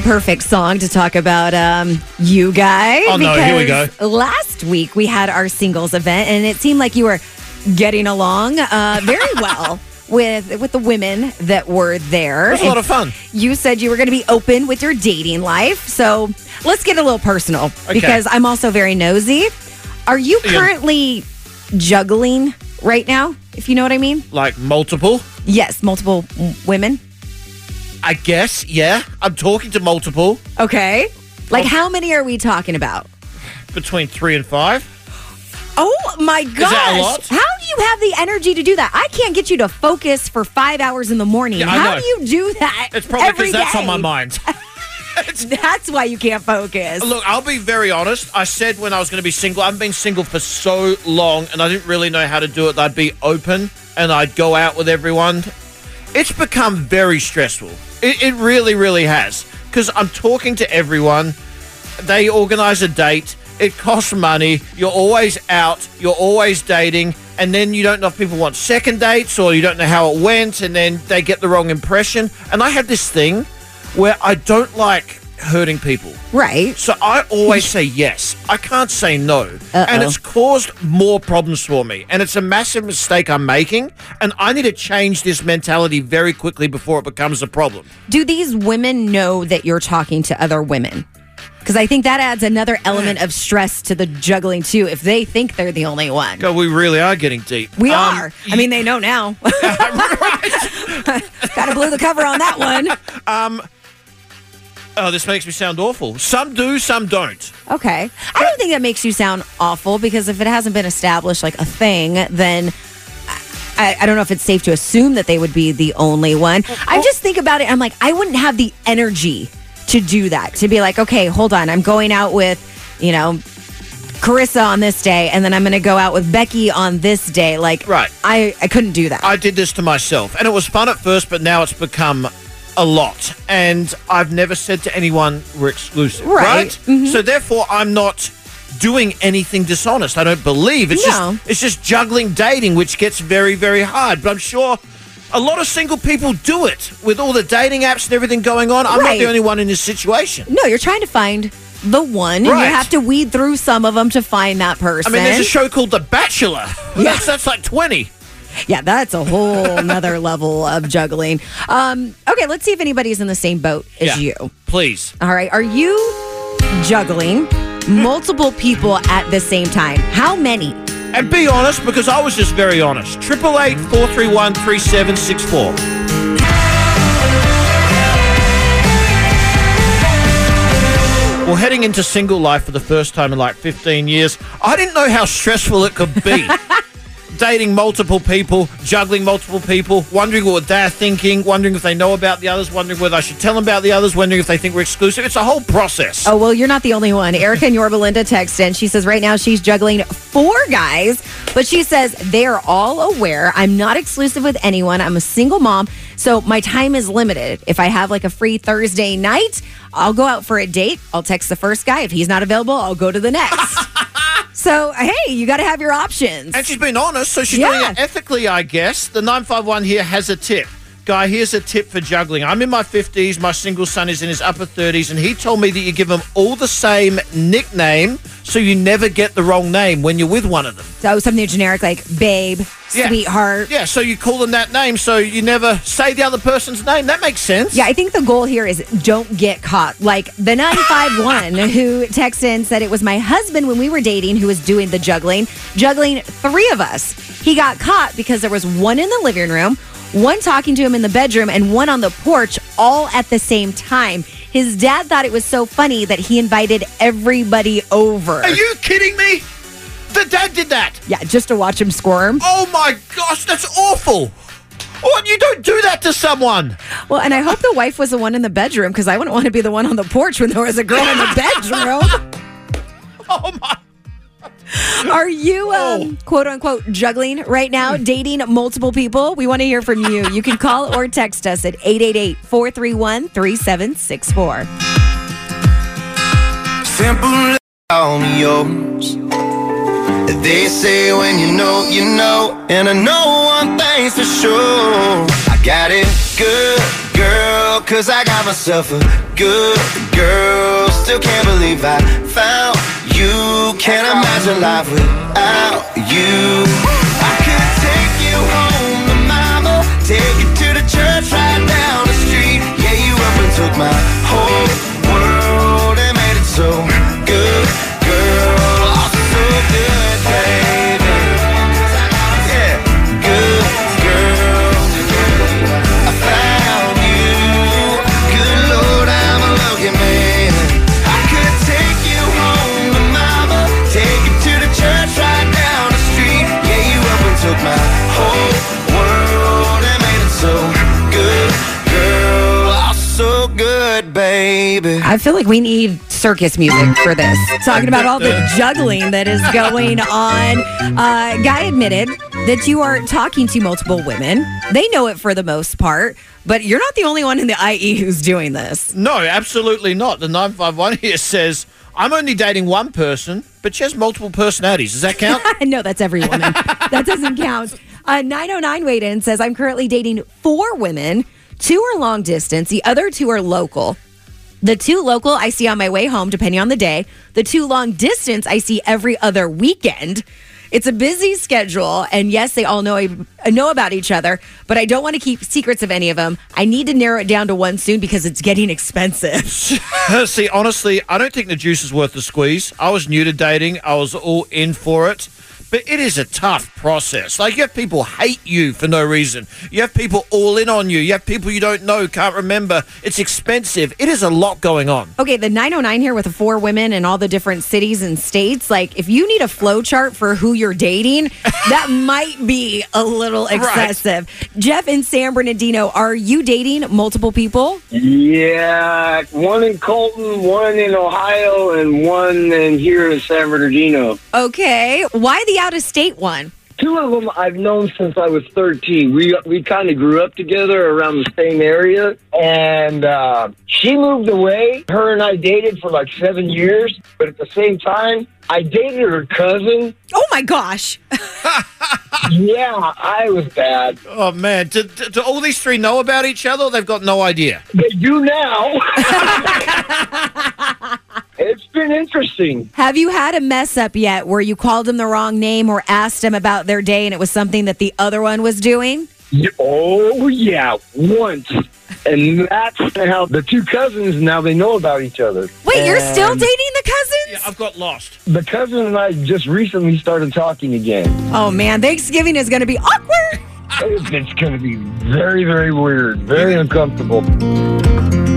perfect song to talk about you guys. Oh, no, here we go. Last week we had our singles event, and it seemed like you were getting along very well with the women that were there. It was a lot of fun. You said you were going to be open with your dating life. So let's get a little personal because I'm also very nosy. Are you currently juggling right now, if you know what I mean? Like multiple? Yes, multiple women. I guess, yeah. I'm talking to multiple. Okay. Like how many are we talking about? Between 3 and 5. Oh my gosh. Is that a lot? How do you have the energy to do that? I can't get you to focus for 5 hours in the morning. Yeah, how do you do that? It's probably every because that's day? on my mind. That's why you can't focus. Look, I'll be very honest. I said when I was going to be single, I've been single for so long and I didn't really know how to do it. I'd be open and I'd go out with everyone. It's become very stressful. It really, really has. Because I'm talking to everyone. They organise a date. It costs money. You're always out. You're always dating. And then you don't know if people want second dates or you don't know how it went. And then they get the wrong impression. And I have this thing where I don't like hurting people. Right. So I always say yes. I can't say no. And it's caused more problems for me. And it's a massive mistake I'm making. And I need to change this mentality very quickly before it becomes a problem. Do these women know that you're talking to other women? Because I think that adds another element of stress to the juggling, too, if they think they're the only one. God, we really are getting deep. We are. I mean, they know now. Got to blow the cover on that one. Oh, this makes me sound awful. Some do, some don't. Okay. I don't think that makes you sound awful because if it hasn't been established like a thing, then I don't know if it's safe to assume that they would be the only one. I just think about it. I'm like, I wouldn't have the energy to do that, to be like, okay, hold on. I'm going out with, Carissa on this day, and then I'm going to go out with Becky on this day. Like, right. I couldn't do that. I did this to myself, and it was fun at first, but now it's become a lot. And I've never said to anyone we're exclusive. Right? Mm-hmm. So therefore, I'm not doing anything dishonest. I don't believe. It's just juggling dating, which gets very, very hard. But I'm sure a lot of single people do it with all the dating apps and everything going on. I'm not the only one in this situation. No, you're trying to find the one, and you have to weed through some of them to find that person. I mean, there's a show called The Bachelor. Yeah. That's like 20. Yeah, that's a whole nother level of juggling. Okay, let's see if anybody's in the same boat as you. Please. All right, are you juggling multiple people at the same time? How many? And be honest, because I was just very honest. 888-431-3764. Well, heading into single life for the first time in like 15 years, I didn't know how stressful it could be. Dating multiple people, juggling multiple people, wondering what they're thinking, wondering if they know about the others, wondering whether I should tell them about the others, wondering if they think we're exclusive. It's a whole process. Oh, well, you're not the only one. Erica in Yorba Linda texted in. She says right now she's juggling 4 guys, but she says they are all aware I'm not exclusive with anyone. I'm a single mom, so my time is limited. If I have like a free Thursday night, I'll go out for a date. I'll text the first guy. If he's not available, I'll go to the next. So, hey, you got to have your options. And she's been honest, so she's doing it ethically, I guess. The 951 here has a tip. Guy, here's a tip for juggling. I'm in my 50s. My single son is in his upper 30s, and he told me that you give them all the same nickname so you never get the wrong name when you're with one of them. So something generic like babe, sweetheart. Yeah, so you call them that name so you never say the other person's name. That makes sense. Yeah, I think the goal here is don't get caught. Like the 951 who texted in said it was my husband when we were dating who was doing the juggling 3 of us. He got caught because there was one in the living room, one talking to him in the bedroom, and one on the porch all at the same time. His dad thought it was so funny that he invited everybody over. Are you kidding me? The dad did that? Yeah, just to watch him squirm. Oh my gosh, that's awful. What? You don't do that to someone. Well, and I hope the wife was the one in the bedroom because I wouldn't want to be the one on the porch when there was a girl in the bedroom. Oh my. Are you, quote unquote, juggling right now, dating multiple people? We want to hear from you. You can call or text us at 888-431-3764. Simple on yours. They say when you know, you know. And I know one thing's for sure. I got it good, girl, 'cause I got myself a good girl. Still can't believe I found you. Can't imagine life without you. I could take you home to mama, take you to the church right down the street. Yeah, you up and took my whole world and made it so good, girl. Oh, so good, baby. Yeah, good girl. I found you. Good Lord, I'm a lucky man. I could take you home to mama, take you to the church right down the street. Yeah, you up and took my whole world and made it so good, girl. Oh, so good, baby. I feel like we need circus music for this. Talking about all the juggling that is going on. Guy admitted that you are talking to multiple women. They know it for the most part, but you're not the only one in the IE who's doing this. No, absolutely not. The 951 here says, I'm only dating one person, but she has multiple personalities. Does that count? No, that's every woman. That doesn't count. 909 weighed in, says, I'm currently dating 4 women. 2 are long distance. The other 2 are local. The 2 local I see on my way home, depending on the day. The 2 long distance I see every other weekend. It's a busy schedule, and yes, they all know about each other, but I don't want to keep secrets of any of them. I need to narrow it down to one soon because it's getting expensive. See, honestly, I don't think the juice is worth the squeeze. I was new to dating. I was all in for it. But it is a tough process. Like, you have people hate you for no reason. You have people all in on you. You have people you don't know, can't remember. It's expensive. It is a lot going on. Okay, the 909 here with the 4 women in all the different cities and states. Like, if you need a flow chart for who you're dating, that might be a little excessive. Right. Jeff in San Bernardino, are you dating multiple people? Yeah, one in Colton, one in Ohio, and one in here in San Bernardino. Okay, why the out-of-state one? 2 of them I've known since I was 13. We kind of grew up together around the same area, and she moved away. Her and I dated for like 7 years, but at the same time, I dated her cousin. Oh, my gosh. Yeah, I was bad. Oh, man. Do all these 3 know about each other? Or they've got no idea. They do now. It's been interesting. Have you had a mess up yet where you called them the wrong name or asked them about their day and it was something that the other one was doing? Oh, yeah, once. And that's how the 2 cousins, now they know about each other. Wait, you're still dating the cousins? Yeah, I've got lost. The cousin and I just recently started talking again. Oh, man, Thanksgiving is going to be awkward. It's going to be very, very weird, very uncomfortable.